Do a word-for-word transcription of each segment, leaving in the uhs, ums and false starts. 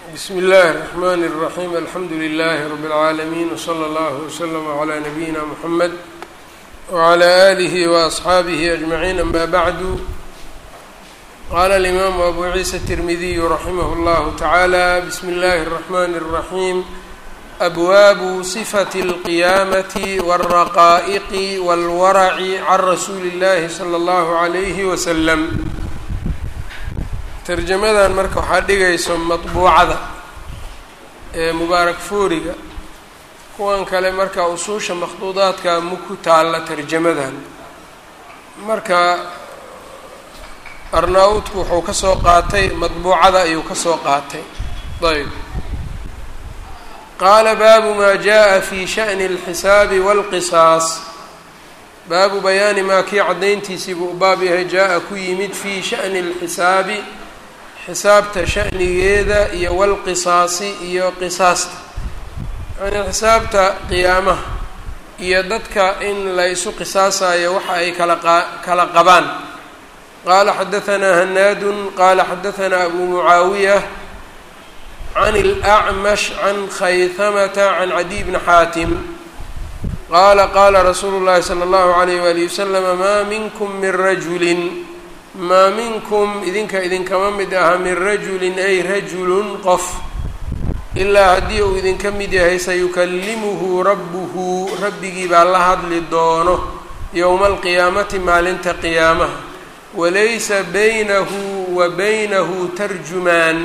بسم الله الرحمن الرحيم الحمد لله رب العالمين وصلى الله وسلم على نبينا محمد وعلى آله وأصحابه أجمعين أما بعد قال الإمام أبو عيسى الترمذي رحمه الله تعالى بسم الله الرحمن الرحيم أبواب صفة القيامة والرقائق والورع عن رسول الله صلى الله عليه وسلم tarjamadan marka waxaa dhigayso matbuucada ee mubaarak fuuriga kuwan kale marka usuusha makhduudaadka ma ku taalla tarjamadan marka arnaawudku wuxuu ka soo qaatay matbuucada ayuu ka soo qaatay ayb qaala baabu maa jaa fi sha'ni alxisaabi waalqisaas baabu bayaani maa kii caddayntiisii buu baab yahay jaa-a ku yimid fii sha'ni alxisaabi xisaabta sha'nigeeda iyo walqisaasi iyo qisaasta yani xisaabta qiyaamaha iyo dadka in la isu qisaasayo waxa ay kala kala qabaan qaala xadahanaa hanaadun qaala xadahanaa abu mucaawiya can اlأcmash can khayhamata can cadiy bni xaatim qaala qaala rasuulu llahi salى اllahu alayh walihi waslama maa minkum min rajulin maa minkum idinka idinkama mid aha min rajulin ay rajulun qof ilaa haddii uu idinka mid yahay sayukallimuhu rabbuhu rabbigii baa la hadli doono yowma alqiyaamati maalinta qiyaamaha walaysa baynahu wa baynahu tarjumaan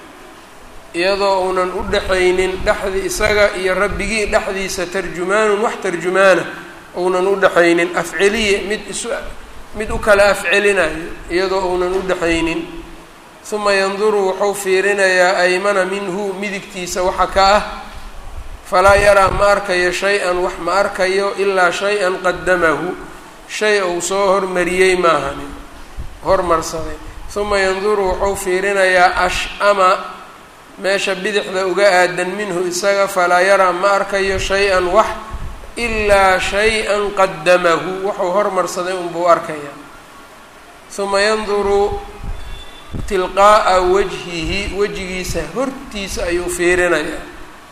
iyadoo uunan u dhexaynin dhexdi isaga iyo rabbigii dhexdiisa tarjumaanun wax tarjumaana uunan u dhexaynin afceliye mid isu mid u kala afcelinayo iyadoo uunan u dhexaynin huma yanduru wuxuu fiirinayaa aymana minhu midigtiisa waxa ka ah falaa yaraa ma arkayo shay-an wax ma arkayo ilaa shay-an qadamahu shay uu soo hormariyey maahani hormarsaday huma yanduru wuxuu fiirinayaa ash-ama meesha bidixda uga aadan minhu isaga falaa yaraa ma arkayo shay-an wax ilaa shay-an qadamahu wuxuu hormarsaday unbuu arkayaa huma yanduru tilqaa'a wajhihi wejigiisa hortiisa ayuu fiirinayaa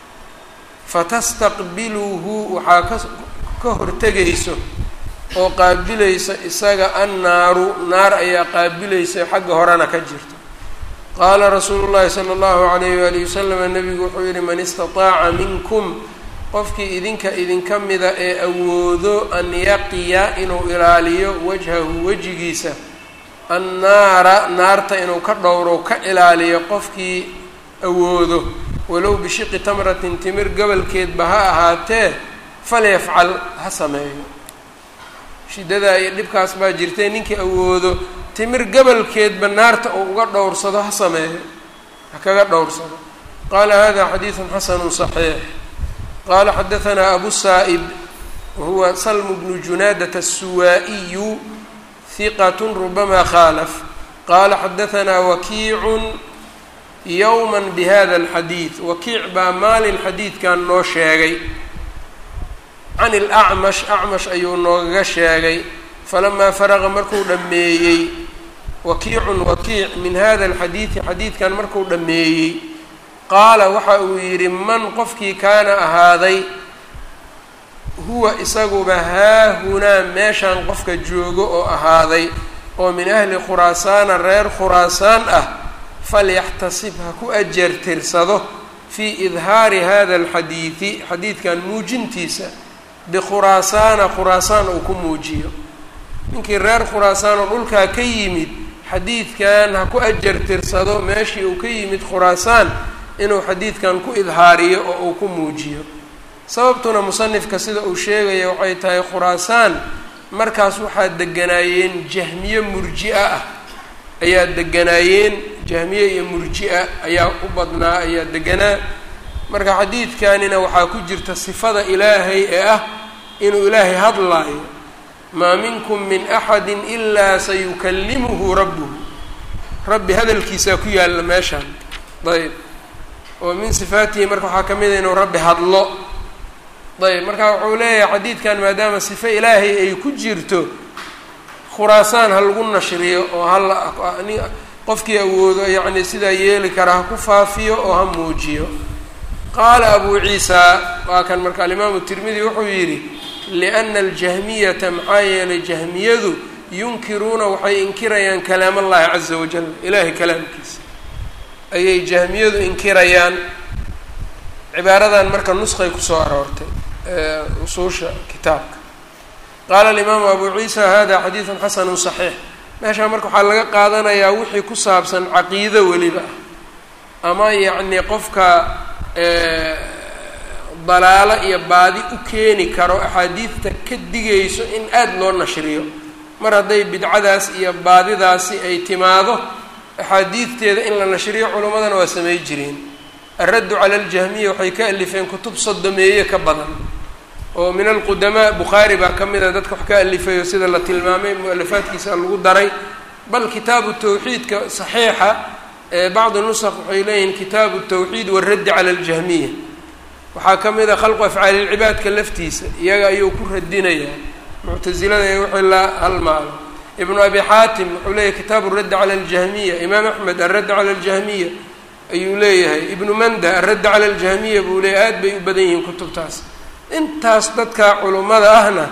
fatastaqbiluhu waxaa ka ka hortegayso oo qaabilaysa isaga annaaru naar ayaa qaabilaysa xagga horena ka jirto qaala rasuulu llahi sala allahu alayh waalihi wasalam nabigu wuxuu yihi man istataaca minkum qofkii idinka idinka mida ee awoodo an yaqiya inuu ilaaliyo wajhahu wejigiisa annaara naarta inuu ka dhowro ka ilaaliyo qofkii awoodo walow bishiqi tamratin timir gobolkeedba ha ahaatee falyafcal ha sameeyo shidadaa iyo dhibkaas baa jirtay ninkii awoodo timir gobolkeedba naarta uu uga dhowrsado ha sameeyo ha kaga dhowrsado qaala hada xadiidun xasanu saxiix qala xadahanaa abu saa'ib wahuwa salmu bnu junaadata الsuwaa'iyu hiqat rubama khaalaf qaala xadahanaa wakiicun yowma bihada اlxadiid wakiic baa maalin xadiidkan noo sheegay can اlacmash acmash ayuu noogaga sheegay falamaa faraqa markuu dhammeeyey wakiicun wakiic min hada اlxadiidi xadiidkan markuu dhammeeyey qaala waxa uu yidhi man qofkii kaana ahaaday huwa isaguba haahunaa meeshaan qofka joogo oo ahaaday oo min ahli khuraasaana reer khuraasaan ah falyaxtasib ha ku ajar tirsado fii idhaari hada alxadiidi xadiidkan muujintiisa bikhuraasaana khuraasaan uu ku muujiyo ninkii reer khuraasaan oo dhulkaa ka yimid xadiidkan ha ku ajar tirsado meeshii uu ka yimid khuraasaan inuu xadiidkan ku idhaariyo oo uu ku muujiyo sababtuna musanifka sida uu sheegaya waxay tahay khuraasaan markaas waxaa deganaayeen jahmiye murji-a ah ayaa deganaayeen jahmiye iyo murji-a ayaa u badnaa ayaa deganaa marka xadiidkanina waxaa ku jirta sifada ilaahay ee ah inuu ilaahay hadlaayo maa minkum min axadi ilaa sayukallimuhu rabbuhu rabbi hadalkiisaa ku yaalla meeshaan ayb oo min sifaatihi marka waxaa ka mid a inuu rabbi hadlo ayb marka wuxuu leeyahay xadiidkan maadaama sifo ilaahay ay ku jirto khuraasaan ha lagu nashriyo oo hala qofkii awoodo yacni sidaa yeeli kara ha ku faafiyo oo ha muujiyo. qaala abu ciisa waa kan marka alimaamu tirmidi wuxuu yidhi liana aljahmiyata maxaa yeelay jahmiyadu yunkiruuna waxay inkirayaan kalaam allahi caza wajal ilaahay kalaamkiisa ayay jahmiyadu inkirayaan. cibaaradan marka nusqay kusoo aroortay usuusha kitaabka. qaala alimaamu abu ciisa hada xadiidun xasanu صaxiix. meeshaa marka waxaa laga qaadanayaa wixii ku saabsan caqiido weliba ama yacni qofka dalaalo iyo baadi u keeni karo axaadiidta ka digayso in aada loo nashriyo. mar hadday bidcadaas iyo baadidaasi ay timaado axaadiidteeda in la nashriyo culimmadana waa samey jireen. alraddu cala aljahmiya waxay ka alifeen kutub sodomeeye ka badan oo min alqudamaa bukhaari baa ka mid a dadka wax ka alifayo sida la tilmaamay mu-alafaadkiisa lagu daray. bal kitaabu tawxiidka saxiixa bacdi nusaq waxay leeyihiin kitaabu tawxiid waraddi cala aljahmiya. waxaa ka mid a khalqu afcaali lcibaadka laftiisa iyaga ayuu ku radinayaa muctasilada ee wixii la halmaalo. ibnu abi xaatim wuxuu leeyahay kitaabu raddi cala aljahmiya. imaam axmed alradd cala aljahmiya ayuu leeyahay. ibnu manda alradd cala aljahmiya buu leeyahay. aad bay u badan yihiin kutubtaas. intaas dadka culummada ahna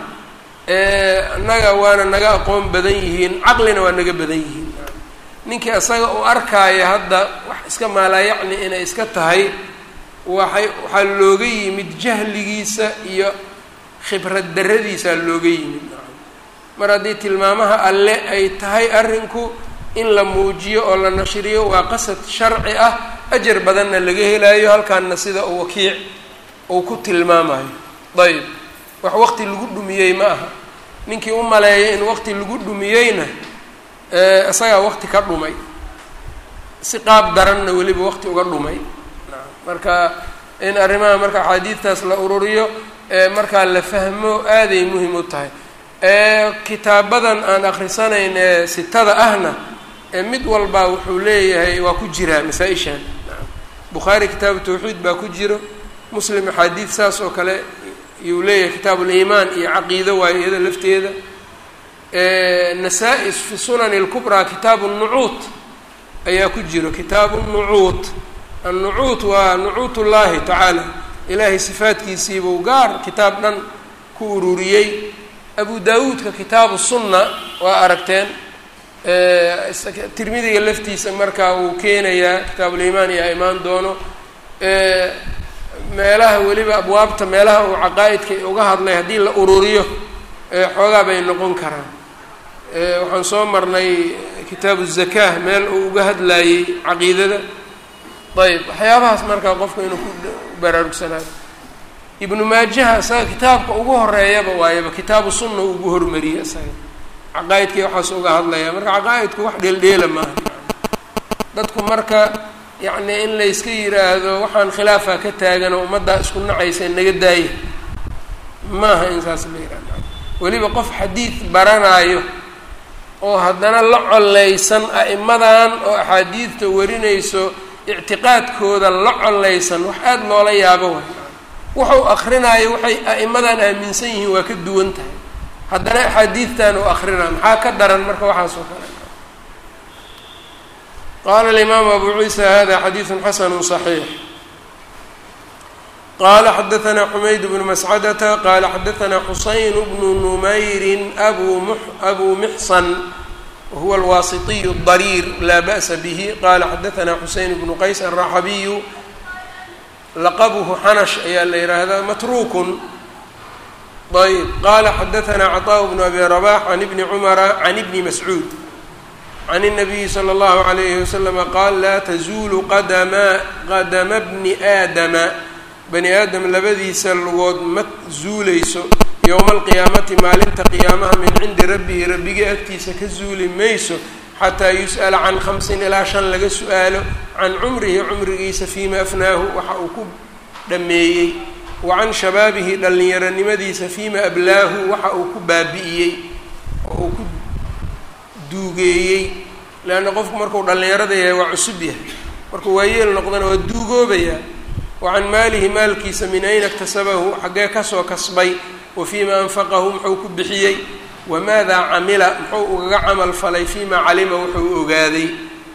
naga waana naga aqoon badan yihiin, caqlina waa naga badan yihiin. ninkii asaga uu arkaayo hadda wax iska maalaa yacni inay iska tahay waxay waxaa looga yimid jahligiisa iyo khibrad darradiisaa looga yimid. mar haddii tilmaamaha alle ay tahay arrinku in la muujiyo oo la nashriyo waa qasad sharci ah, ajar badanna laga helaayo. halkaanna sida uu wakiic uu ku tilmaamayo. ayb wax waqti lagu dhumiyey ma aha. ninkii u maleeya in waqti lagu dhumiyeyna isagaa waqti ka dhumay, si qaab daranna weliba waqti uga dhumay. marka in arrimaha marka axaadiidtaas la ururiyo markaa la fahmo aaday muhim u tahay. kitaabadan aan akhrisanayn ee sitada ahna mid walba wuxuu leeyahay waa ku jiraa masaa-ishan. bukhaari kitaabu tawxiid baa ku jiro, muslim axaadiid saas oo kale iyuu leeyahay kitaabu liimaan iyo caqiido waayo iyada lafteeda. nasaa-is fi sunani اlkubraa kitaabu nucuut ayaa ku jiro. kitaabu nucuut, annucuut waa nucuut ullaahi tacaala, ilaahay sifaadkiisiibuu gaar kitaab dhan ku ururiyey. abu daawuudka kitaabu sunna waa aragteen. tirmidiga laftiisa markaa uu keenayaa kitaabuliimaan iyo imaan doono. meelaha weliba abwaabta meelaha uu caqaa'idka uga hadlay haddii la ururiyo xoogaa bay noqon karaan. waxaan soo marnay kitaabu zakaa meel uu uga hadlayey caqiidada. ayb waxyaabahaas markaa qofka inuu ku baraarugsanaado. ibnu maajaha isaga kitaabka ugu horeeyaba waayaba kitaabu sunna uu ugu hormariyey isaga caqaa'idkii waxaas uga hadlaya. marka caqaa'idku wax dheeldheela maaha. dadku marka yacni in la yska yiraahdo waxaan khilaafaa ka taagan oo ummaddaa isku nacaysa naga daaya maaha in saas la yihahdo. weliba qof xadiid baranaayo oo haddana la collaysan a'immadan oo axaadiidta warinayso ictiqaadkooda la collaysan wax aada loola yaabo way. wuxuu akrinaayo waxay a'immadan aaminsan yihiin waa ka duwan tahay, haddana axaadiidtan uu akrinaa maxaa ka daran marka waxaas oo kale. qaala alimaamu abu ciisa hada xadiidu xasanu صaxiix. qaala xadaثna xumayd bnu mascadata qaala xadaثna xusayn bnu numayrin abu m abu mxsan wahuwa alwaasitiyu الdariir laa ba'sa bihi. qaala xadaثna xusayn bnu qays alraxabiyu laqabuhu xanash ayaa la yidhaahdaa matrukun. ayb qaala xadaثna caطاء bnu abi rabax can ibni cumara can ibni mascuud can الnabiyi slى اllahu عalayhi waslama qaal laa tazuulu qadama qadama bni aadama bani aadam labadiisa lugood ma zuulayso yowma alqiyaamati maalinta qiyaamaha min cindi rabbihi rabbigii agtiisa ka zuuli mayso xataa yus'ala can khamsin ilaa shan laga su-aalo can cumrihi cumrigiisa fiima afnaahu waxa uu ku dhammeeyey wa can shabaabihi dhallinyaronimadiisa fiima ablaahu waxa uu ku baabi'iyey oo uu ku duugeeyey. leanna qofku markuu dhallinyarada yahay waa cusub yahay, markuu waayeel noqdana waa duugoobayaa. wa can maalihi maalkiisa min ayna iktasabahu xaggee kasoo kasbay, wa fiima anfaqahu muxuu ku bixiyey, wamaadaa camila muxuu ugaga camal falay fiima calima wuxuu ogaaday.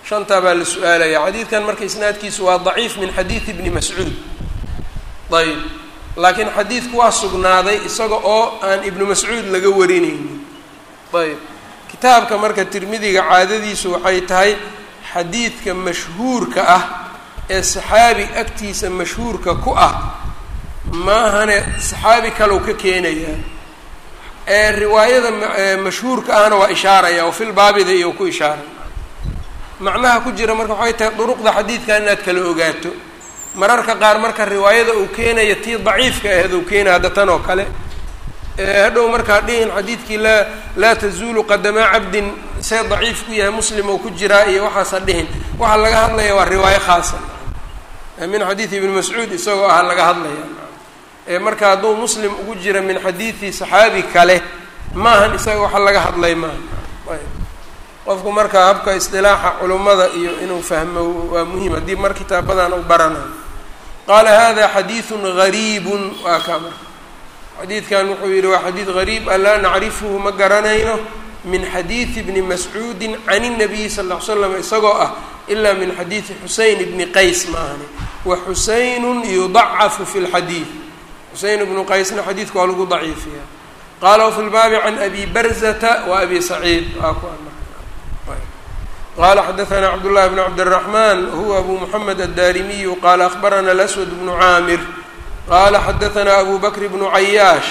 shantaa baa la su-aalaya. xadiidkan marka isnaadkiisu waa daciif min xadiidi ibni mascuud. ayb laakiin xadiidku waa sugnaaday isaga oo aan ibnu mascuud laga warinaynin. ayb kitaabka marka tirmidiga caadadiisu waxay tahay xadiidka mashhuurka ah ee saxaabi agtiisa mashhuurka ku ah maahane saxaabi kalow ka keenayaa, ee riwaayada mashhuurka ahna waa ishaaraya oo filbaabida iyo ku ishaaray. macnaha ku jira marka waxay tahay duruqda xadiidka inaad kala ogaato. mararka qaar marka riwaayada uu keenaya tii daciifka aheed uu keenaya hadda tan oo kale, hadhow markaa dhihin xadiidkii laa laa tazuulu qadamaa cabdin see daciif ku yahay muslim oo ku jiraa iyo waxaasa dhihin. waxaa laga hadlaya waa riwaayo khaasa min xadiidi ibni mascuud isagoo aha laga hadlaya. marka hadduu muslim ugu jira min xadiidi saxaabi kale maahan isaga waxa laga hadlay maaha. qofku marka habka isdilaaxa culummada iyo inuu fahmo waa muhiim haddii mar kitaabadan u baranayo. qaala hada xadiidun gariibun waa ka marka xadiidkan wuxuu yihi waa xadiid gariib an laa nacrifuhu ma garanayno min xadiidi ibni mascuudin can الnabiyi sal ll ly slam isagoo ah ilaa min xadiidi xuseyn ibni qays ma ahani wa xuseynun yudacafu fi lxadiid. xuseyn ibnu qaysna xadiidka waa lagu daciifiya. qaala wafi lbaabi can abi barzata wa abi saciid waa ku qala xadaثna cabdالlahi bn cabdالرaحman huwa abu mحamed الdarimiyu qala akhbarana اlaswad bnu caamir qala xadaثna abu bakr bnu cayaash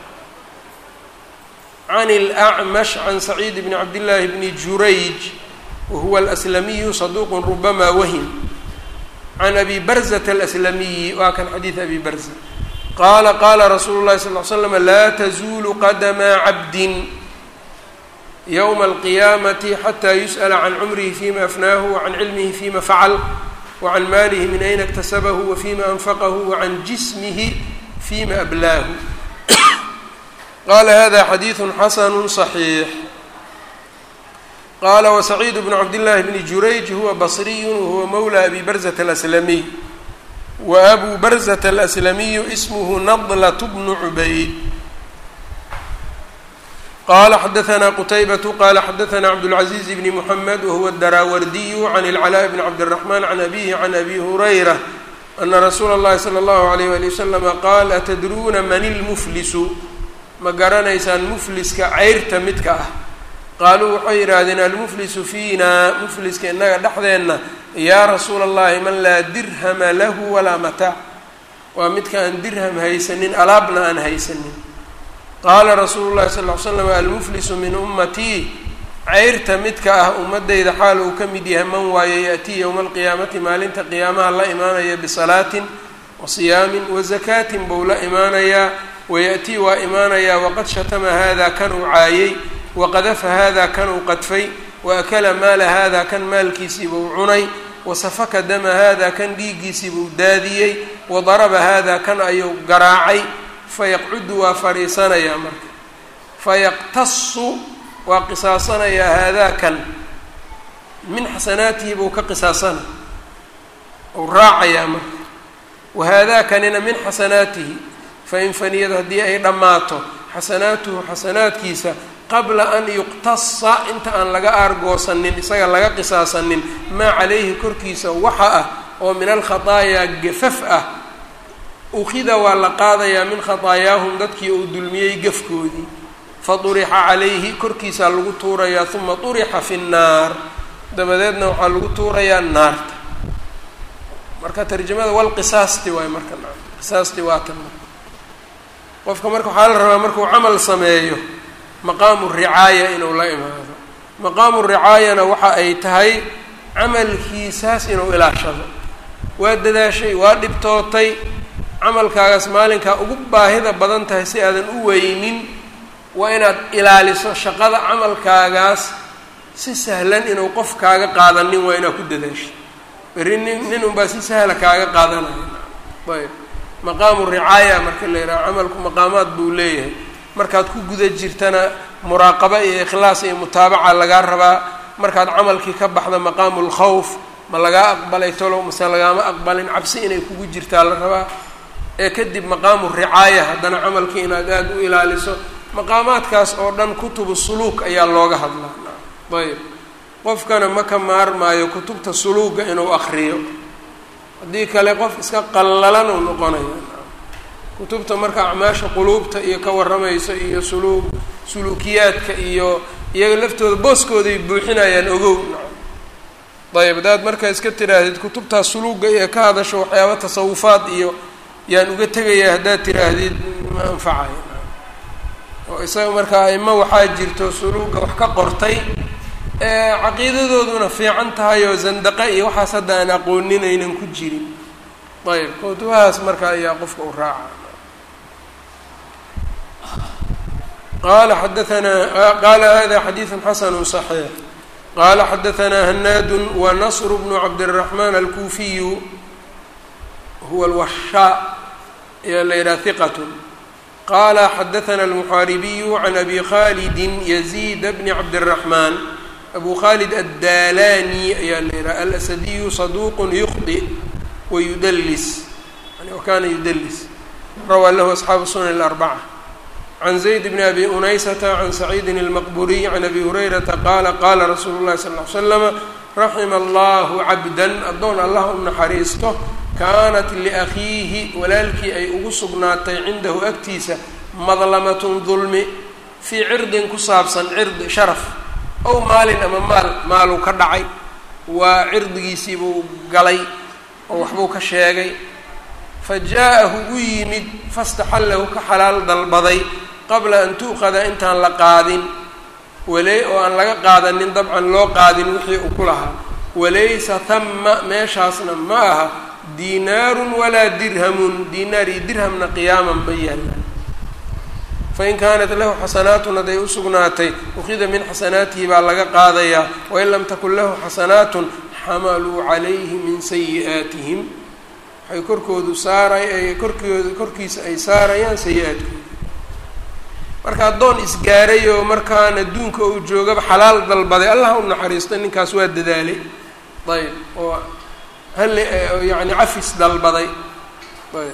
can اlأcmash can saciid bn cabdالlahi bni jurayj wahuwa اlأslamiyu saduq rubama wahim can abi barzata اlأslamiyi waa kan xadiid abi barza qala qala rasuulu الlahi sal ly slam laa tazuulu qadma cabdin yowma alqiyaamati xataa yus'ala can cumrihi fima afnaahu wacan cilmihi fima facal wacan maalihi min ayna iktasabahu wafima anfaqahu wacan jismihi fima ablaahu. qala hada xadiidu xasanu صaxiix. qala wasaciid bnu cabdillahi bni jurayj huwa basriyu wahuwa mawla abi barzata alaslamiy wa abu barzata alaslamiyu ismuhu nadlat bnu cubayd. qala xadaثna qtaybة qala xadaثna cabdالcaزiز bn mحamed wahuwa الdaraawardiyu can اlclاء bn cabdالرaحman can abihi can abi hurayra ana rasuula اllahi slى اllahu عalيyh wali waslm qaal atadruuna man اlmuflisu ma garanaysaan mufliska ceyrta midka ah. qaaluu waxay yidhaahdeen almuflisu fiina mufliska inaga dhexdeenna yaa rasuula اllahi man laa dirhama lahu walaa mataac waa midka aan dirham haysanin alaabna aan haysanin. qaala rasuulu llahi sal ly slam almuflisu min ummatii ceyrta midka ah ummadayda xaal uu ka mid yahay man waaye ya'tii yowma alqiyaamati maalinta qiyaamaha la imaanaya bisalaatin wa siyaamin wa zakaatin bou la imaanayaa waya'tii waa imaanayaa waqad shatama hada kan uu caayey waqadafa hada kan uu qadfay waakala maala hada kan maalkiisiibuu cunay wasafaka dama hada kan dhiiggiisiibuu daadiyey wadaraba hada kan ayuu garaacay fayaqcudu waa fariisanayaa marka fayaqtasu waa qisaasanayaa haadaakan min xasanaatihi buu ka qisaasana ou raacayaa marka wahaadaakanina min xasanaatihi fain faniyad haddii ay dhammaato xasanaatuhu xasanaadkiisa qabla an yuqtasa inta aan laga aargoosanin isaga laga qisaasanin maa calayhi korkiisa waxa ah oo min alkhataayaa gafaf ah ukida waa la qaadayaa min khataayaahum dadkii uu dulmiyey gafkoodii fadurixa calayhi korkiisaa lagu tuurayaa uma durixa fi nnaar dabadeedna waxaa lagu tuurayaa naarta. marka tarjamada walqisaasti waay marka qisaasti waa tan qofka marka waxaa la rabaa markuu camal sameeyo maqaamu ricaaya inuu la imaado. maqaamu ricaayana waxa ay tahay camalkiisaas inuu ilaashado. waa dadaashay waa dhibtootay camalkaagaas maalinkaa ugu baahida badan tahay si aadan u weynin waa inaad ilaaliso shaqada camalkaagaas si sahlan inuu qof kaaga qaadanin waa inaad ku dadaasho. berri nin nin unbaa si sahla kaaga qaadanaya. ayb maqaamu ricaaya marka la yidhaha camalku maqaamaad buu leeyahay. markaad ku guda jirtana muraaqaba iyo ikhlaas iyo mutaabaca lagaa rabaa. markaad camalkii ka baxda maqaamu lkhawf ma lagaa aqbalay tolow mase lagaama aqbalin cabsi inay kugu jirtaa la rabaa. ee kadib maqaamu ricaaya haddana camalkii inaad aada u ilaaliso. maqaamaadkaas oo dhan kutubu suluuk ayaa looga hadlaa. ayb qofkana ma ka maarmaayo kutubta suluuga inuu akriyo, haddii kale qof iska qallalan uu noqonayo. kutubta marka acmaasha quluubta iyo ka warramaysa iyo suluug suluukiyaadka iyo iyaga laftooda booskooday buuxinayaan ogow. ayb haddaad markaa iska tiraahdid kutubtaas suluuga iyo ka hadasho waxyaaba tasawufaad iyo yaan uga tegayaa haddaad tiraahdid ma anfacayo. oo isaga markaa aimo waxaa jirto suluuga wax ka qortay ee caqiidadooduna fiican tahay oo zandaqa iyo waxaas hadda aan aqooninaynan ku jirin. ayb kutubahaas marka ayaa qofka u raaca. qala xadaanaa qala hada xadiiثu xasanu صaxiix qala xadaanaa hanaad wa nasr bnu cabdالraحman alkuufiyu huwa اlwashaa ayaa la yidhaha hiqat. qala xadaana almuxaaribiyu can abi khalidi yaziid bni cabdالraحman abu khalid addalani ayaa la yidhaha alasadiyu saduq yukhdi wayudlis yani wakana yudlis rawaa lahu asxaabu sunan اlarbaca can zayd bni abi unaysata can saciidin اlmaqburiy can abi hurayrata qaala qaala rasuulu llahi sal ll ly slama raxima allahu cabdan addoon allah u naxariisto kaanat liakhiihi walaalkii ay ugu sugnaatay cindahu agtiisa madlamatun dulmi fii cirdin ku saabsan cirdi sharaf ow maalin ama maal maaluu ka dhacay waa cirdigiisiibuu galay oo waxbuu ka sheegay fa jaa-ahu u yimid fastaxallahu ka xalaal dalbaday qabla an tu'qada intaan la qaadin wale oo aan laga qaadanin dabcan loo qaadin wixii uu ku lahaa walaysa hama meeshaasna ma aha diinaarun walaa dirhamun diinaar iyo dirhamna qiyaaman ba yaalla. fain kaanat lahu xasanaatun hadday u sugnaatay ukhida min xasanaatihi baa laga qaadayaa wain lam takun lahu xasanaatun xamaluu calayhi min sayi'aatihim waxay korkoodu saaray korkooda korkiisa ay saarayaan sayi-aadkooda. marka addoon isgaaray oo markaan adduunka uu joogaba xalaal dalbaday allah u naxariisto ninkaas waa dadaalay. ayb oo hal yani cafis dalbaday. ayb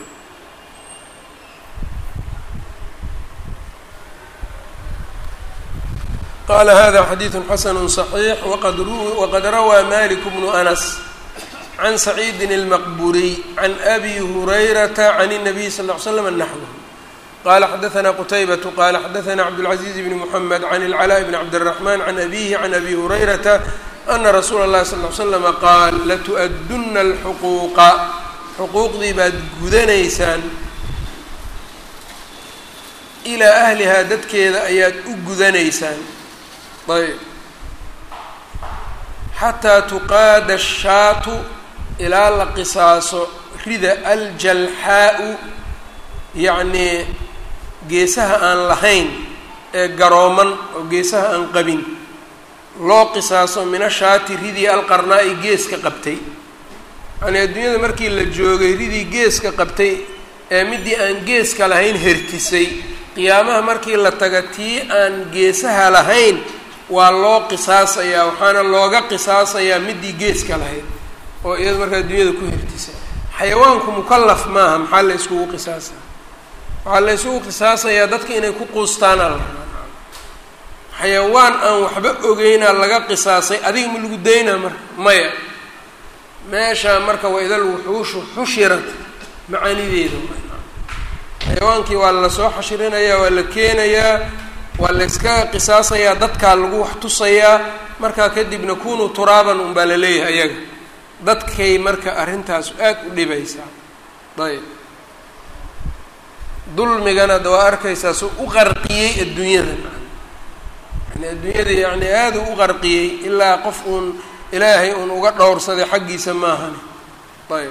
qala hada xadiiثu xasanu صaxiix waqad rawaa malik bnu anas can saciidin اlmaqburiy can abi hurayrata can الnabiy sal ll ly slam naxwh. qala xadaثna qutaybatu qala xadaثna cabdالcaزiiz bni mحamed can اlclaa bni cabdالraحman can abihi can abi hurayrata ana rasuula اllahi sal ly slama qaal latu'aduna اlxuquuqa xuquuqdii baad gudanaysaan ilaa ahlihaa dadkeeda ayaad u gudanaysaan. ayb xataa tuqaada ashaatu ilaa la qisaaso rida aljalxaau yacnii geesaha aan lahayn ee garooman oo geesaha aan qabin loo qisaaso min ashaati ridii alqarnaa-i geeska qabtay. yacnii adduunyada markii la joogay ridii geeska qabtay ee midii aan geeska lahayn hertisay qiyaamaha markii la taga tii aan geesaha lahayn waa loo qisaasayaa waxaana looga qisaasayaa midii geeska lahayd oo iyada markaa adduunyada ku hertisa. xayawaanku mukallaf maaha maxaa la yskugu qisaasaya waxaa la isugu qisaasayaa dadka inay ku quustaan alla xayawaan aan waxba ogeynaa laga qisaasay adiga ma lagu daynaa marka maya meeshaa marka waa idal wuxuushu xushirat macaanideeda xayawaankii waa la soo xashirinayaa waa la keenayaa waa la iska qisaasayaa dadkaa lagu wax tusayaa markaa kadibna kunuu turaaban unbaa la leeyahay ayaga dadkay marka arrintaas aad u dhibaysaa. ayb dulmigana da waa arkaysaa soo u qarqiyey adduunyada yani adduunyada yani aada u u qarqiyey ilaa qof uun ilaahay uun uga dhowrsaday xaggiisa maahani. ayb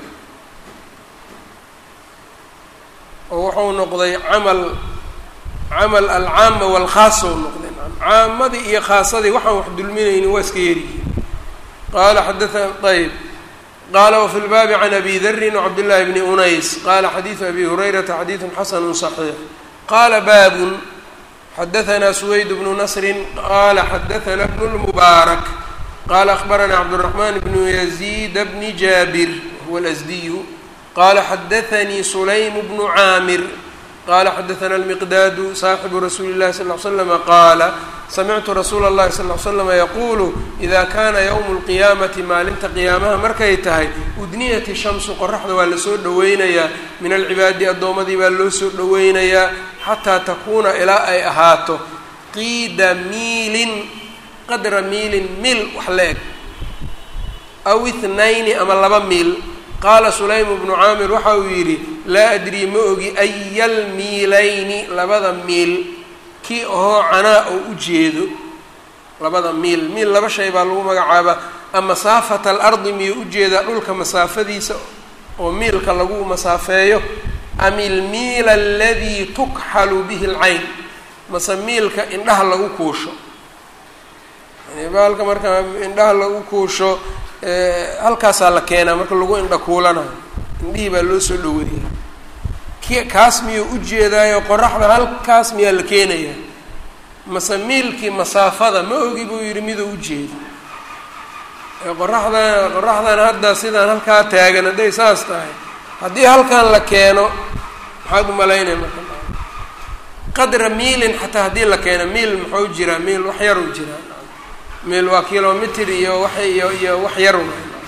oo wuxuu noqday camal camal alcaama walkhaasa u noqday caamadii iyo khaasadii waxaan wax dulminaynin waa iska yaryihiin. qaala xadaana ayb qaala wafi lbaabi can abi darin wcabdillaahi bni unays qaala xadiidu abi hurayrata xadiidu xasanu صaxiix. qaala baabun xadaanaa suwayd bnu nasrin qaala xadaana bnu lmubaarak qaala akhbaranaa cabdالraxman bnu yaziid bni jaabir huwa alasdiyu qala xadaanii sulaym bnu caamir qala xadaana almiqdaadu saaxibu rasuuli اllahi sal ly slama qaala samictu rasuula اllahi sal ly slama yaquulu ida kana ywmu اlqiyaamati maalinta qiyaamaha markay tahay udniyat shamsu qoraxda waa lasoo dhoweynayaa min alcibaadi addoommadii baa loo soo dhoweynayaa xataa takuuna ilaa ay ahaato qiida miilin qadra miilin miil wax la eg aw ithnayni ama laba miil qaala sulaymu bnu caamir waxa uu yidhi laa adrii ma ogi ayalmiilayni labada miil kii ahoo canaa oo u jeedo labada miil miil laba shay baa lagu magacaabaa ama masaafata alardi miyuu ujeedaa dhulka masaafadiisa oo miilka lagu masaafeeyo am ilmiila aladii tukxalu bihi alcayn mase miilka indhaha lagu kuusho yani baalka marka indhaha lagu kuusho halkaasaa la keenaa marka lagu indha kuulanayo indhihii baa loo soo dhaweeya ki kaas miyuu ujeedaayo qoraxda halkaas miyaa la keenayaa mase miilkii masaafada ma ogi buu yidhi miduu ujeeda qoraxdan qoraxdan hadda sidaan halkaa taagan hadday saas tahay haddii halkan la keeno maxaad umalaynaya marka qadra miilin xataa haddii la keeno miil muxuu jiraa miil wax yaruu jiraa miil waa kilomitr iyo wax iyo iyo wax yar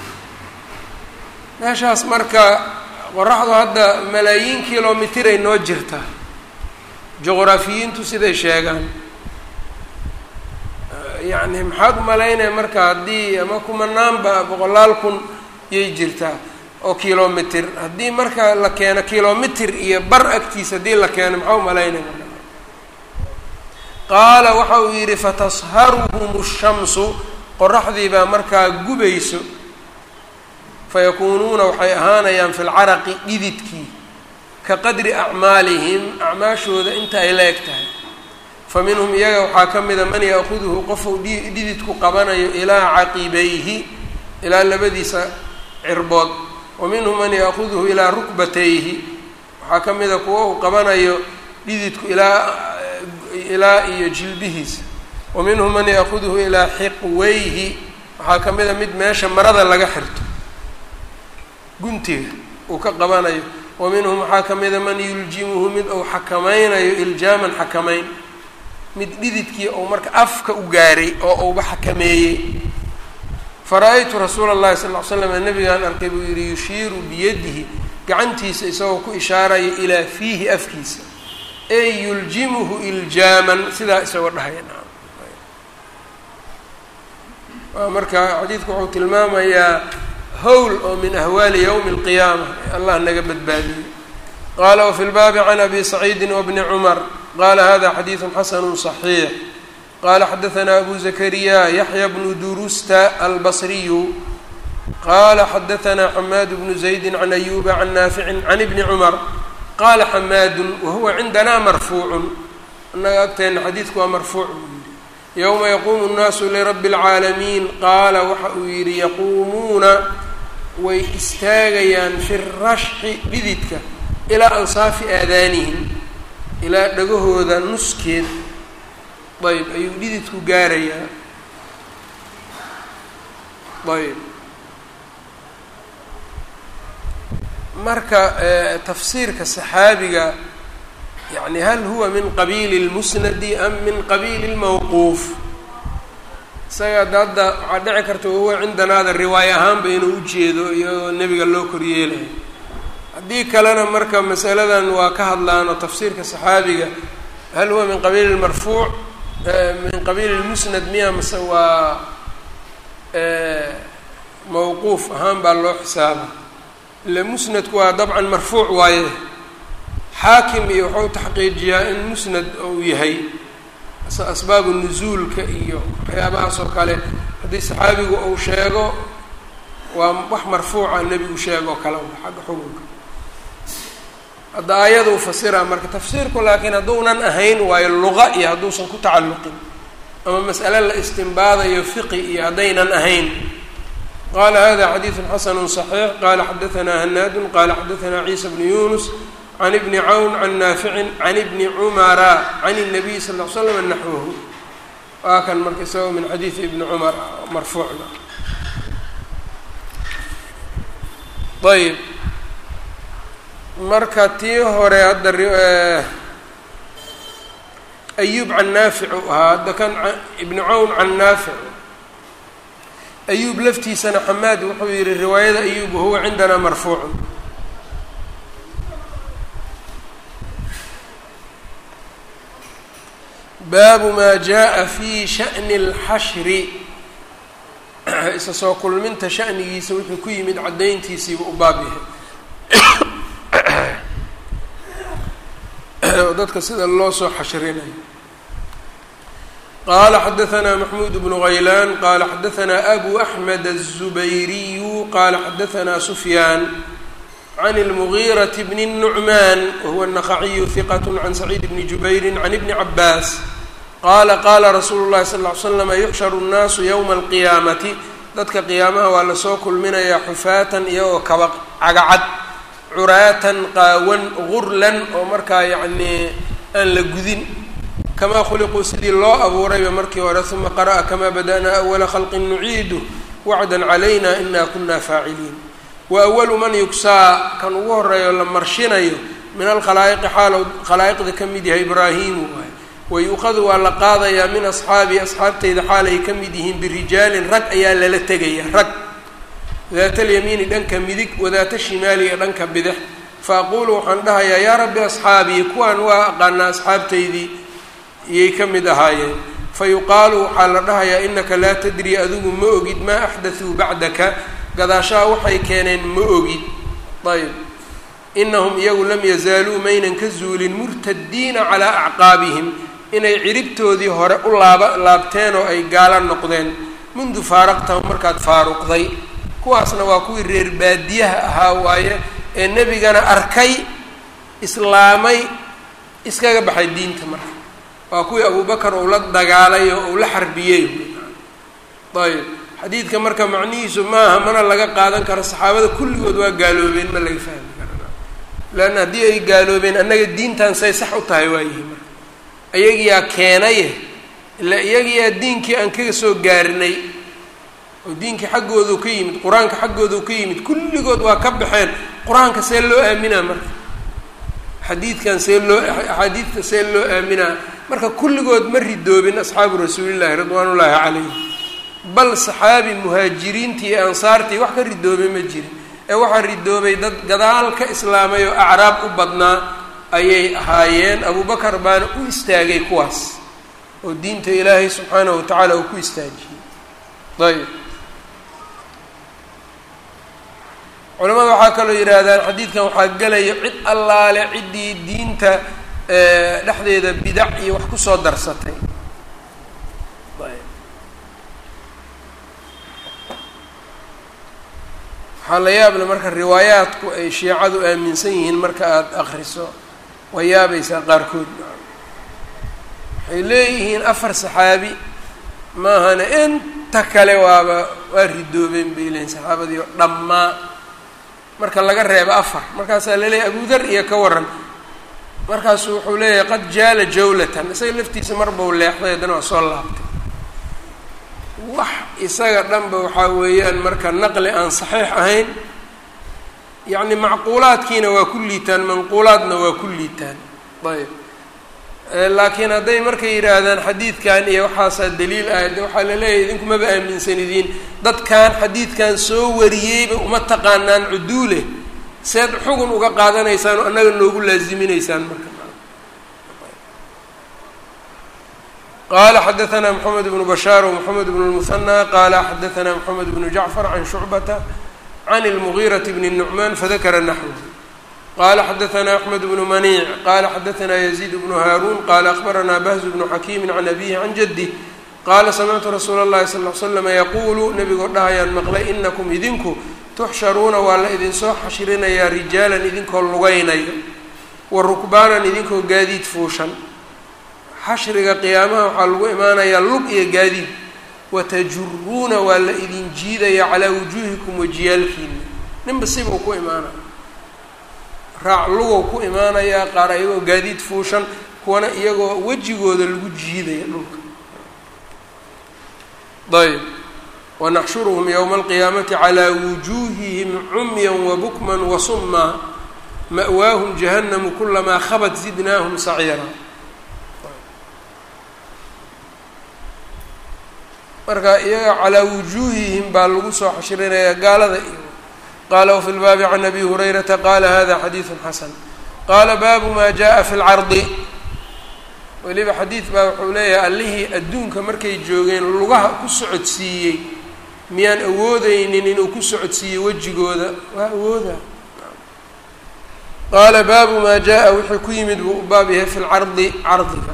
meeshaas marka qoraxdu hadda malaayiin kilomitr ay noo jirtaa juqraafiyiintu siday sheegaan yacni maxaad umalaynaya marka haddii ama kumanaanba boqolaal kun yay jirtaa oo kilomitr haddii marka la keeno kilomitr iyo bar agtiisa haddii la keeno maxaa umalaynaya marka qaala waxa uu yidhi fatasharuhum shamsu qoraxdii baa markaa gubayso fayakuunuuna waxay ahaanayaan fi lcaraqi dhididkii ka qadri acmaalihim acmaashooda inta ay la eg tahay fa minhum iyaga waxaa ka mida man yaakuduhu qofuu dhididku qabanayo ilaa caqibayhi ilaa labadiisa cirbood wa minhum man yaakuduhu ilaa rukbatayhi waxaa ka mida kuwa uu qabanayo dhididku ilaa ilaa iyo jilbihiisa wa minhum man yaakuduhu ilaa xiqwayhi waxaa ka mida mid meesha marada laga xirto guntiga uu ka qabanayo wa minhum waxaa ka mida man yuljimuhu mid uu xakamaynayo iljaaman xakamayn mid dhididkii ou marka afka u gaaray oo uba xakameeyey fara-aytu rasuula اllahi sal ly slam nabigaan arkay buu yihi yushiiru biyadihi gacantiisa isagoo ku ishaaraya ilaa fiihi afkiisa ey yuljimuhu iljaaman sidaa isagoo dhahaya waa marka xadiidku wuxuu tilmaamayaa howl oo min ahwaali ywmi اlqiyaama allah naga badbaadiyey qaala wafi lbaabi can abi saciidi wabni cumar qala hada xadiidu xasanu صaxiix qala xadaثna abu zakariya yaxya bnu durusta albasriyu qala xadaثna xamaad bnu zaydi can ayuba can naaficin can ibni cumar qala xamaadu wahuwa cindana marfuucu inaga agteena xadiidku waa marfuuc yowma yaquumu الnaasu lirabi اlcaalamiin qaala waxa uu yihi yaquumuuna way istaagayaan fi rashxi dhididka ilaa ansaafi aadaanihim ilaa dhagahooda nuskeed ayb ayuu dhididku gaarayaa ayb marka tafsiirka saxaabiga yani hal huwa min qabiili اlmusnadi am min qabiili اlmawquuf isaga ada hadda waxaa dhici karta wahuwa cindanaada riwaaya ahaanba inuu ujeedo iyadoo nebiga loo koryeelayo haddii kalena marka masaladan waa ka hadlaan oo tafsiirka saxaabiga hal huwa min qabiili marfuuc min qabiili lmusnad miya mase waa mawquuf ahaan baa loo xisaaba ila musnadku waa dabcan marfuuc waaye xaakim iyo wuxuu taxqiijiyaa in musnad uu yahay asbaabu nuzuulka iyo waxyaabahaas oo kale haddii saxaabigu uu sheego waa wax marfuuca nebigu sheego kale xagga xukunka hadda aayada u fasiraa marka tafsiirku laakiin hadduunan ahayn waayo luqa iyo hadduusan ku tacalluqin ama mas'ale la istinbaadayo fiqi iyo haddaynan ahayn qala hada xadiiثu xasanu صaxiix qala xadaثna hanaadu qala xadaثna ciisa bnu yunus can ibni cawn can naaficin can ibni cumara can الnabiy sal ll ly slam naxwahu waa kan marka isagoo min xadiidi ibni cumar marfuucna ayb marka tii hore hadda ayuub can naafic u ahaa, hadda kan ibnu cawn can naafic. ayuub laftiisana xamaad wuxuu yihi riwaayada ayuub huwa cindanaa marfuucun. baabu maa jaa fi sha'ni اlxashri, isa soo kulminta sha'nigiisa wuxuu ku yimid caddayntiisiiba u baab yahay. dadka sida loo soo xashrinayo. qaala xadaثna maxmuud bnu غaylaan qaala xadaثna abu أxmed الزubayriyu qaala xadaثna sufyaan can الmugiiraة bni الnucmaan wahuwa الnaqaciyu hiqaة can saciid bni jubayri can ibni cabaas qaala qaala rasuulu الlahi sal اه ly slm yuxsharu الnaasu ywma الqiyaamati, dadka qiyaamaha waa lasoo kulminayaa xufaatan iyagoo kaba cagacad, curaatan qaawan, gurlan oo markaa yacnii aan la gudin, kamaa khuliquu sidii loo abuurayba markii hore, uma qara'a kamaa bada'naa awala khalqin nuciidu wacdan calayna inaa kunaa faaciliin. wa awalu man yugsaa, kan ugu horeeyo la marshinayo, min alkhalaa'iqi xaalow khalaa'iqda ka mid yahay ibraahiimu waay, wayuuqadu waa la qaadayaa min asxaabii asxaabteyda xaal ay ka mid yihiin birijaalin rag ayaa lala tegaya, rag daata alyamiini dhanka midig, wadaata shimaali iyo dhanka bidix. fa aquulu waxaan dhahayaa yaa rabbi asxaabii, kuwaan waa aqaanaa asxaabteydii iyay ka mid ahaayeen. fa yuqaalu waxaa la dhahayaa inaka laa tadri, adigu ma ogid maa axdathuu bacdaka, gadaashaa waxay keeneen ma ogid. ayb inahum iyagu lam yazaaluu maynan ka zuulin murtadiina calaa acqaabihim, inay ciribtoodii hore u laaba laabteen oo ay gaala noqdeen, mundu faaraqtahum markaad faaruqday. kuwaasna waa kuwii reer baadiyaha ahaa waaye ee nebigana arkay, islaamay, iskaga baxay diinta. marka waa kuwii abubakar uu la dagaalay oo uu la xarbiyey. ayb xadiidka marka macnihiisu maaha, mana laga qaadan karo saxaabada kulligood waa gaaloobeen, ma laga fahmi karo. leanna haddii ay gaaloobeen annaga diintan say sax u tahay waayihi. marka iyagiyaa keenaye, ila iyagiyaa diinkii aan kaga soo gaarinay oo diinkii xaggoodu ka yimid, qur-aanka xaggoodu ka yimid, kulligood waa ka baxeen. qur-aanka see loo aaminaa marka? xadiidkan see loo axaadiidta see loo aaminaa? marka kulligood ma ridoobin asxaabu rasuulillahi ridwaan ullaahi calayhim, bal saxaabi muhaajiriintii iyo ansaartii wax ka ridoobay ma jirin, ee waxaa ridoobay dad gadaal ka islaamay oo acraab u badnaa ayay ahaayeen. abubakar baana u istaagay kuwaas oo diinta ilaahay subxaanahu wa tacaala uu ku istaajiyey. ayb culamada waxaa kaloo yidhaahdaan xadiidkan waxaa gelaya cid allaale ciddii diinta dhexdeeda bidac iyo wax kusoo darsatay. waxaa la yaable marka riwaayaadku ay shiicadu aaminsan yihiin, marka aada akriso way yaabaysaa qaarkood. waxay leeyihiin afar saxaabi maahana inta kale waaba waa ridoobeen bay leeyihin saxaabadii oo dhammaa, marka laga reebo afar. markaasaa laleeyahay abudar iyo ka waran, markaasu wuxuu leeyahay qad jaala jawlatan, isaga laftiisa marbau leexday haddana waa soo laabtay. wax isaga dhanba waxaa weeyaan marka naqli aan saxiix ahayn, yacni macquulaadkiina waa ku liitaan, manquulaadna waa ku liitaan. ayb laakiin hadday markay yidhaahdaan xadiidkan iyo waxaasaa daliil ah, de waxaa la leeyahay idinku maba aaminsanidiin, dadkan xadiidkan soo wariyeyba uma taqaanaan cuduule, seed xugun uga qaadanaysaan oo annaga noogu laaziminaysaan marka. qaala xadaثna mxamed bnu bashaar wmxamed bn اlmuhanى qaala xadaثna mxamed bnu jacfar can shucbata can اlmugiiraةi bni الnucmaan fadakara naxwه. qala xadaثna axmed bnu maniic qala xadaثna yaziid bnu haaruun qala akbarana bahz bnu xakiimi can abihi can jadih qaala samictu rasuula اllahi sal ll slama yaquulu, nabigoo dhahayaan maqlay, inakum idinku tuxsharuuna waa la idinsoo xashrinayaa rijaalan idinkoo lugaynaya, wa rukbaanan idinkoo gaadiid fuushan. xashriga qiyaamaha waxaa lagu imaanayaa lug iyo gaadiid. watajuruuna waa la idin jiidayaa calaa wujuuhikum wajiyaalkiina, ninba siba u ku imaanaya, raac lugow ku imaanayaa, qaar iyagoo gaadiid fuushan, kuwana iyagoo wejigooda lagu jiidaya dhulka. ayb wanaxshuruhum yowma alqiyaamati calaa wujuuhihim cumyan wabukman wasummaa ma'waahum jahannamu kulamaa khabat zidnaahum saciira. marka iyaga calaa wujuuhihim baa lagu soo xashrinaya gaalada iyo qaala wafi lbaabi can abi hurayrata qaala hada xadiidun xasan qaala baabu maa jaa fi lcardi weliba xadiid baa wuxuu leeyahay allihii adduunka markay joogeen lugaha ku socodsiiyey miyaan awoodeynin inuu ku socodsiiyo wejigooda waa awooda qaala baabu maa jaa wuxuu ku yimid buu u baab yahay fi lcardi cardiga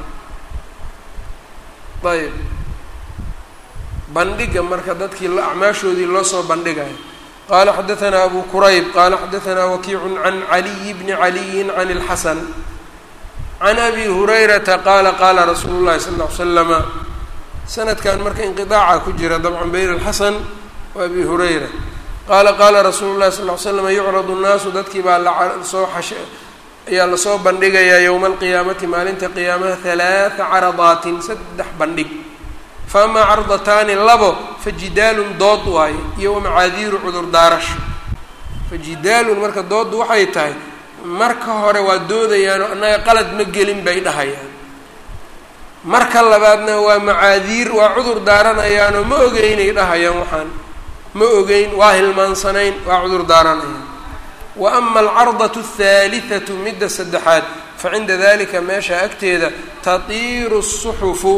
ayb bandhiga marka dadkii acmaashoodii loo soo bandhigayo qaala xadaanaa abu qurayb qaala xadaanaa wakiicun can caliyi bni caliyin can اlxasan can abi hurayrata qaala qaala rasuulu llahi sal ll ly slama sanadkan marka inqiaaca ku jira dabcan bayn alxasan wa abi hurayra qaala qaala rasuulu llahi sal ly slama yucradu nnaasu dadkii baa lasoo xashe ayaa lasoo bandhigayaa yowma alqiyaamati maalinta qiyaamaha halaaa caradaatin saddex bandhig fa amaa cardataani labo fa jidaalun dood waaye iyo wamacaadiiru cudur daarasho fa jidaalun marka dooddu waxay tahay marka hore waa doodayaanoo annaga qalad ma gelin bay dhahayaan marka labaadna waa macaadiir waa cudur daaranayaanoo ma ogeynay dhahayaan waxaan ma ogeyn waa hilmaansanayn waa cudur daaranayaan wa ama alcardatu athaalithatu midda saddexaad fa cinda dalika meesha agteeda tatiiru suxufu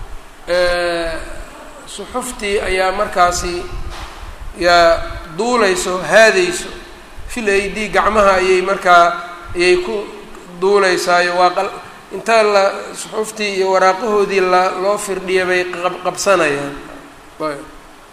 suxuftii ayaa markaasi yaa duulayso haadayso fil aydii gacmaha ayay markaa ayay ku duulaysaayo waa qa intaa la suxuftii iyo waraaqahoodii la loo firdhiya bay qabsanayaan ayb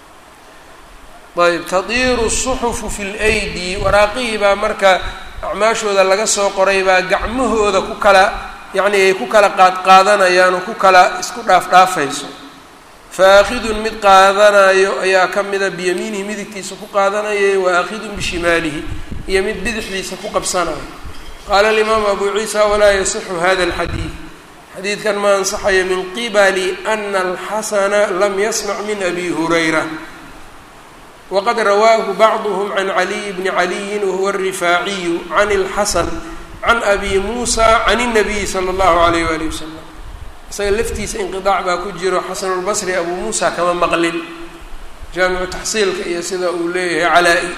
ayb tatiiru suxufu fi lydi waraaqihii baa marka acmaashooda laga soo qoray baa gacmahooda ku kala yacni ay ku kala qaad qaadanayaan oo ku kala isku dhaaf dhaafayso faakhidun mid qaadanayo ayaa ka mida biyamiinihi midigtiisa ku qaadanaya wa aakhidun bishimaalihi iyo mid bidixdiisa ku qabsanayo qaala alimaamu abu ciisa walaa yasixu hada alxadiid xadiidkan ma ansaxayo min qibali ana alxasana lam yasmac min abi hurayra waqad rawaahu bacduhm can caliy bni caliyin wahuwa alrifaaciyu can اlxasan can abi muusa can الnabiyi salى اllahu alayh waalih wasalam isaga laftiisa inqiaac baa ku jiro xasanulbasri abu muusa kama maqlin jaamicu taxsiilka iyo sida uu leeyahay calaa-i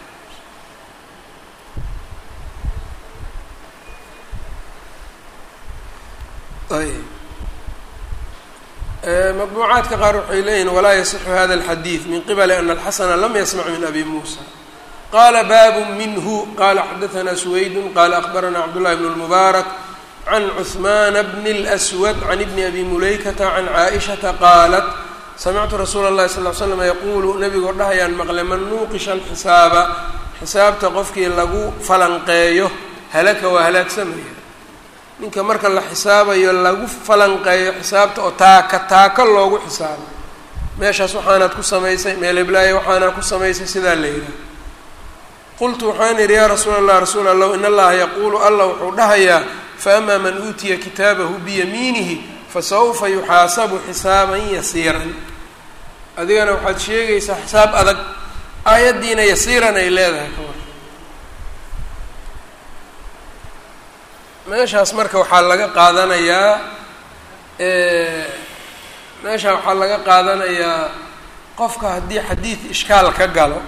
ayb madbuucaadka qaar waxay leeyihin walaa yasixu hada alxadiid min qibali ana alxasana lam yasmac min abi muusa qala baabu minhu qala xadaanaa suwaydun qala akbarana cabdullahi bn lmubaarak can cuثmaana bni اlأswad can ibni abi mulaykata can caaishata qaalat samictu rasuula اllahi sal l slam yaquulu nabigoo dhahayaan maqle man nuuqisha alxisaaba xisaabta qofkii lagu falanqeeyo halaka waa halaagsamaya ninka marka la xisaabayo lagu falanqeeyo xisaabta oo taaka taako loogu xisaabo meeshaas waxaanaad ku samaysay meel heblaayo waxaanaad ku samaysay sidaa la yidhaha qultu waxaan idhi yaa rasuula allah rasuul allah in allaha yaquulu allah wuxuu dhahayaa faamaa man uutiya kitaabahu biyamiinihi fasawfa yuxaasabu xisaaban yasiiran adigana waxaad sheegaysaa xisaab adag aayaddiina yasiiran ay leedahay ka war meeshaas marka waxaa laga qaadanayaa meesha waxaa laga qaadanayaa qofka haddii xadiid ishkaal ka galo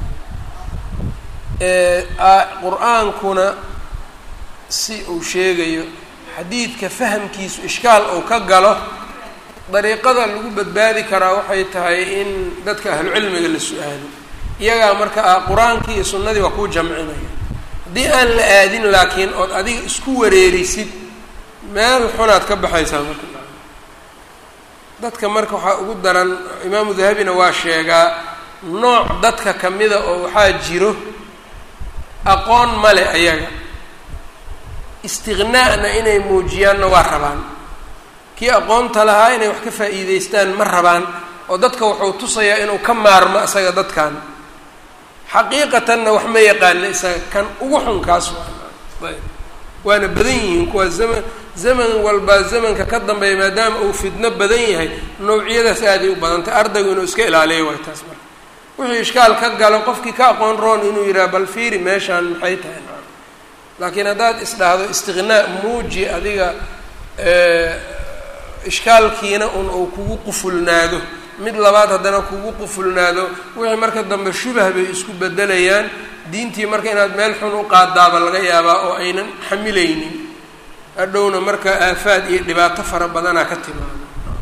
qur-aankuna si uu sheegayo xadiidka fahamkiisu ishkaal uu ka galo dariiqada lagu badbaadi karaa waxay tahay in dadka ahlucilmiga la su-aalo iyagaa marka ah qur-aankii iyo sunnadii waa kuu jamcinaya haddii aan la aadin laakiin ood adiga isku wareerisid meel xunaad ka baxaysaa marka dadka marka waxaa ugu daran imaamu dahabina waa sheegaa nooc dadka kamida oo waxaa jiro aqoon male ayaga istiqnaa'na inay muujiyaanna waa rabaan kii aqoonta lahaa inay wax ka faa'iideystaan ma rabaan oo dadka wuxuu tusayaa inuu ka maarmo isaga dadkan xaqiiqatanna wax ma yaqaana isaga kan ugu xunkaas waa ayb waana badan yihiin kuwa zaman zaman walba zamanka ka dambeeya maadaama uu fidno badan yahay nawciyadaas aaday u badantay ardaygu inuu iska ilaaliyo waay taas marka wixii ishkaal ka galo qofkii ka aqoon roon inuu yidhaha bal fiiri meeshaan maxay tahay laakiin haddaad isdhahdo istiqnaa muuji adiga ishkaalkiina un uu kugu qufulnaado mid labaad haddana kugu qufulnaado wixii marka dambe shubah bay isku bedelayaan diintii marka inaad meel xun u qaadaaba laga yaabaa oo aynan xamilaynin hadhowna marka aafaad iyo dhibaato fara badanaa ka timaado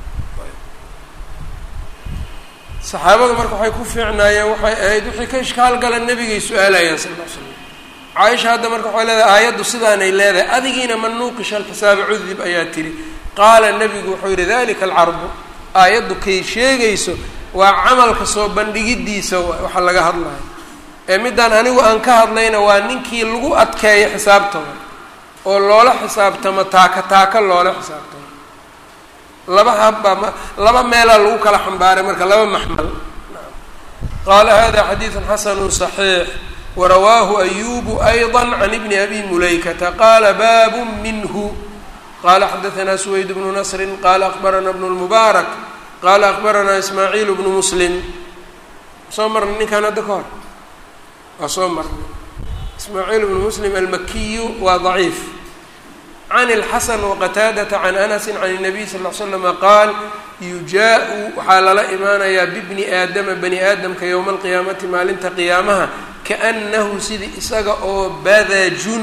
saxaabadu marka waxay ku fiicnaayeen waxay ahayd wixii ka ishkaal gala nebigay su-aalayaan sal lla l slam caaisha hadda marka waxay leedahay aayaddu sidaanay leedahay adigiina man nuuqisha alxisaaba cudib ayaa tiri qaala nebigu wuxuu yidhi dalika alcarbu aayaddu kay sheegayso waa camalka soo bandhigidiisa waxa laga hadlayo ee middaan anigu aan ka hadlayna waa ninkii lagu adkeeyo xisaabtooda oo loola xisaabtamo taaka taaka loola xisaabtamo laba habba laba meelaa lagu kala xambaaray marka laba maxmal qaala hada xadiidun xasanu صaxiix warawaahu ayubu ayضa can ibni abi mulaykata qaala baabu minhu qala xadaثna suwayd bnu nasri qala akbarana bnu اlmubaarak qala akbarana ismaaciil bnu muslim soo marna ninkaan hadda ka hor waa soo marna ismaaciil bnu muslim almakiyu waa ضaciif can اlxasan waqataadata can anasi can الnabiy sal ll slama qaal yujaau waxaa lala imaanayaa bibni aadama bani aadamka yowma alqiyaamati maalinta qiyaamaha kaanahu sidii isaga oo badajun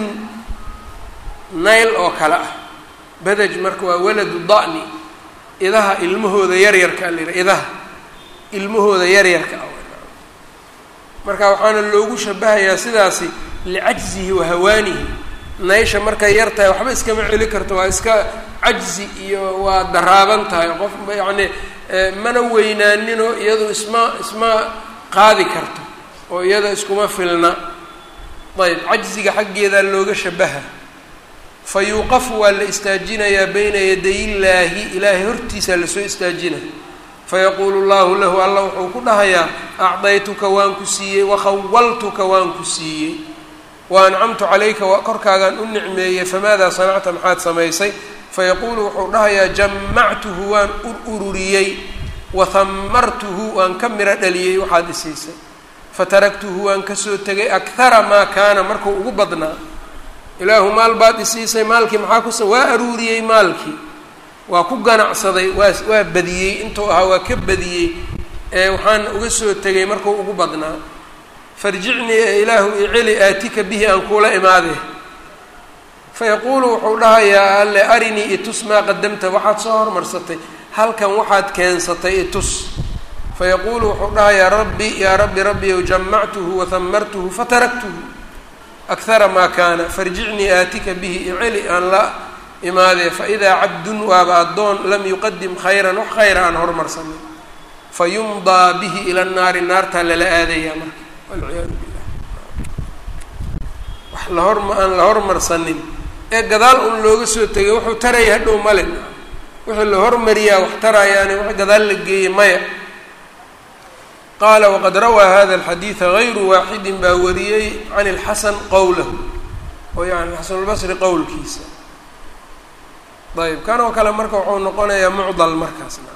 nayl oo kale ah badaj marka waa waladu da'ni idaha ilmahooda yaryarka la yidhaha idaha ilmahooda yaryarka ah marka waxaana loogu shabahayaa sidaasi licajzihi wa hawaanihi naysha markay yar tahay waxba iskama celi karto waa iska cajzi iyo waa daraaban tahay qof yacni mana weynaaninoo iyadu isma isma qaadi karto oo iyada iskuma filna ayb cajziga xaggeedaa looga shabaha fa yuuqafu waa la istaajinayaa bayna yaday illaahi ilaahay hortiisaa lasoo istaajinaya fayaquulu llahu lahu alla wuxuu ku dhahayaa acdaytuka waan ku siiyey wakhawaltuka waan ku siiyey wa ancamtu calayka korkaagaan u nicmeeyey famaadaa sanacta maxaad samaysay fayaquulu wuxuu dhahayaa jamactuhu waan u ururiyey wahamartuhu waan ka miro dhaliyey waxaad isiisay fataraktuhu waan kasoo tegay akthara maa kaana markuu ugu badnaa ilaahu maal baad isiisay maalkii maxaa kusa waa aruuriyey maalkii waa ku ganacsaday waa waa badiyey intuu ahaa waa ka badiyey ee waxaan uga soo tegay markuu ugu badnaa farjicnii ee ilaahu iceli aatika bihi aan kuula imaadee fayaquulu wuxuu dhahayaa alle arinii itus maa qadamta waxaad soo hormarsatay halkan waxaad keensatay itus fayaquulu wuxuu dhahayaa rabbi yaa rabbi rabbiyow jamactuhu wahamartuhu fataraktuhu akthara maa kaana farjicnii aatika bihi iceli aan la imaadee faidaa cabdun waaba addoon lam yuqadim khayran wax khayra aan hormarsanin fayumdaa bihi ila nnaari naartaa lala aadayaa marka walciyaadu billah wax la horma aan la hormarsanin ee gadaal un looga soo tegay wuxuu taraya hadhow male wixii la hormariyaa wax tarayaani wax gadaal la geeyey maya qaala waqad rawaa hada alxadiida gayru waaxidin baa wariyey can ilxasan qowlahu oo yani xasanulbasri qowlkiisa ayb kan oo kale marka wuxuu noqonayaa mucdal markaasna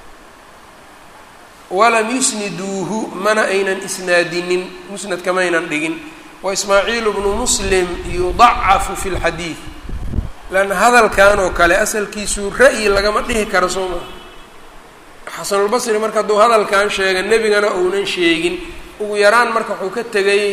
walam yusniduuhu mana aynan isnaadinin musnadka maynan dhigin wa ismaaciil bnu muslim yudacafu fi lxadiid leanna hadalkan oo kale asalkiisu ra'yi lagama dhihi karo soo maa xasanulbasri marka hadduu hadalkan sheega nebigana uunan sheegin ugu yaraan marka wuxuu ka tegay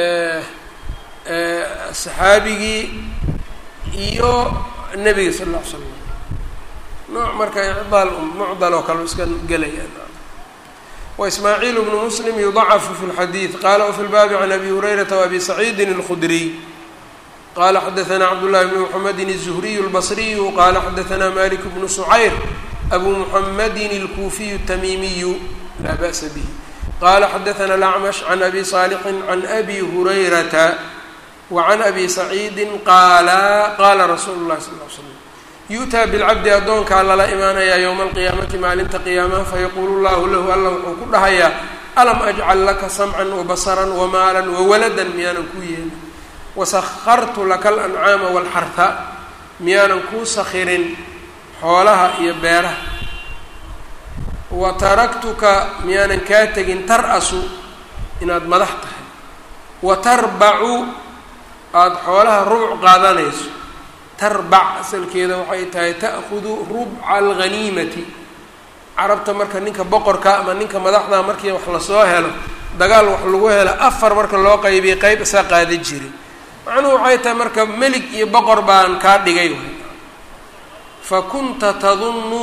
saxaabigii iyo nebiga sal alla ly slam nooc marka icdaal mucdal oo kale iska gelayaan waismaaciil bnu muslim yudacafu fi lxadiid qala wafi lbaabi can abi hurayrata waabi saciidin اlkhudriy qala xadaثna cabdullahi bn mxamedin الzuhriy اlbasriyu qala xadaثna malik bnu sucayr abu muxamedin اlkuufiyu الtamimiyu laa ba'sa bih qala xadaثna اlacmash can abi صaalixin can abi hurayrata wacan abi saciidin qaala qaala rasuulu اllahi sal ly slam yu'taa bilcabdi addoonkaa lala imaanayaa yowma alqiyaamati maalinta qiyaamaha fayaquulu llahu lahu alla wuxuu ku dhahayaa alam ajcal laka samcan wabasaran wamaalan wawaladan miyaanan kuu yeelin wasahartu laka alancaama walxarha miyaanan kuu sakhirin xoolaha iyo beeraha wa taraktuka miyaanan kaa tegin tar-asu inaad madax tahay wa tarbacu aada xoolaha rubuc qaadanayso tarbac asalkeeda waxay tahay ta'khudu rubca alghaniimati carabta marka ninka boqorka ama ninka madaxda markii wax lasoo helo dagaal wax lagu helo afar marka loo qaybiyay qayb isaa qaada jiray macnuhu waxay tahay marka melig iyo boqor baan kaa dhigay fa kunta tadunnu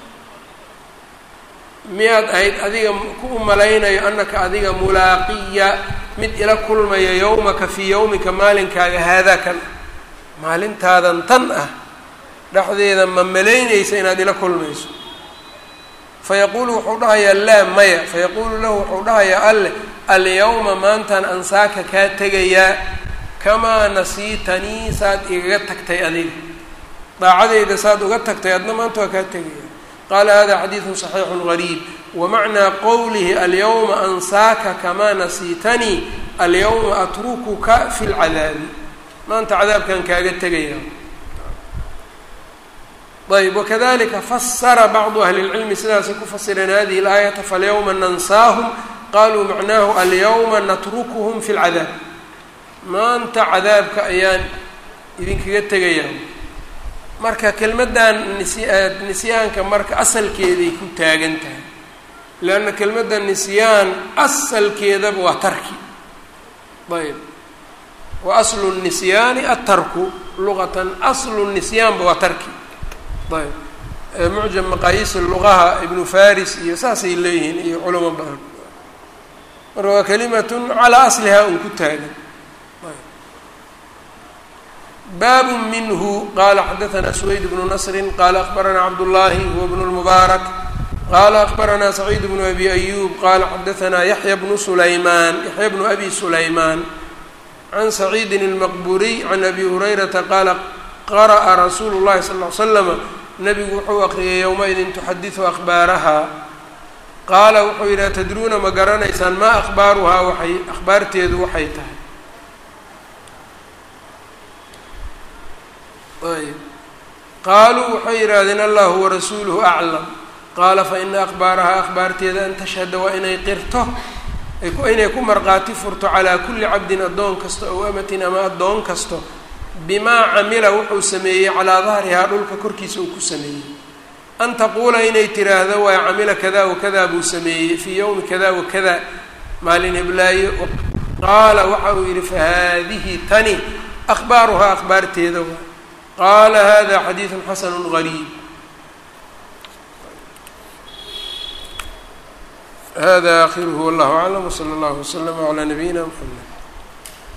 miyaad ahayd adiga ku umalaynayo annaka adiga mulaaqiya mid ila kulmaya yowmaka fii yowmika maalinkaaga haadaa kan maalintaadan tan ah dhexdeeda ma malaynaysa inaad ila kulmayso fayaquulu wuxuu dhahayaa laa maya fayaquulu lahu wuxuu dhahayaa alleh alyawma maantaan ansaaka kaa tegayaa kamaa nasiitanii saad igaga tagtay adiga daacadeyda saad uga tagtay adna maanta waa kaa tegaya qaala hada xadiidun saxiixun gariib wamacnaa qowlihi alyawma ansaaka kamaa nasiitanii alyawma atrukuka fi lcadaabi maanta cadaabkan kaaga tegaya ayb wakadalika fasara bacdu ahli اlcilmi sidaasay ku fasireen hadihi اlaayata falyawma nansaahum qaluu macnaahu alyawma natrukuhum fi lcadaab maanta cadaabka ayaan idinkaga tegayaa marka kelmaddan nis- nisyaanka marka asalkeeday ku taagan tahay leanna kelmadda nisyaan asalkeedaba waa tarki ayb wa aslu nisyaani atarku luqatan aslu nisyaanba waa tarki ayb mucjam maqaayiis lugaha ibnu faris iyo saasay leeyihiin iyo culamo badan marka waa kalimatun calaa aslihaa un ku taagan baabu minhu qala xadaثna سweyd bnu nasri qala akbarana cabdullahi huwa bnu lmubaarak qala akbarana saciid bnu abi ayub qala xadaثna yaxya bnu sulaymaan yaxya bnu abi sulaymaan can saciidin اlmaqburiy can abi hurayrata qaala qara'a rasuulu اllahi sal ll ly slama nabigu wuxuu aqriyay yowmaidin tuxadiثu akhbaaraha qaala wuxuu yidhi atadruuna ma garanaysaan maa akhbaaruhaa waxay akhbaarteedu waxay tahay ayb qaaluu waxay yidhaahdeen allahu warasuuluhu aclam qaala faina akhbaarahaa akhbaarteeda an tashhada waa inay qirto inay ku marqaati furto calaa kulli cabdin addoon kasta ow amatin ama addoon kasto bimaa camila wuxuu sameeyey calaa dahrihaa dhulka korkiisa uu ku sameeyey an taquula inay tiraahdo waa camila kada wakada buu sameeyey fii yowmi kada wakada maalin heblaayo qaala waxa uu yidhi fahaadihi tani akhbaaruhaa akhbaarteeda waa qaala hada xadiidu xasanu gariib hada akhiruhu wallahu aclam wsala allahu waslama calaa nabiyina mxamed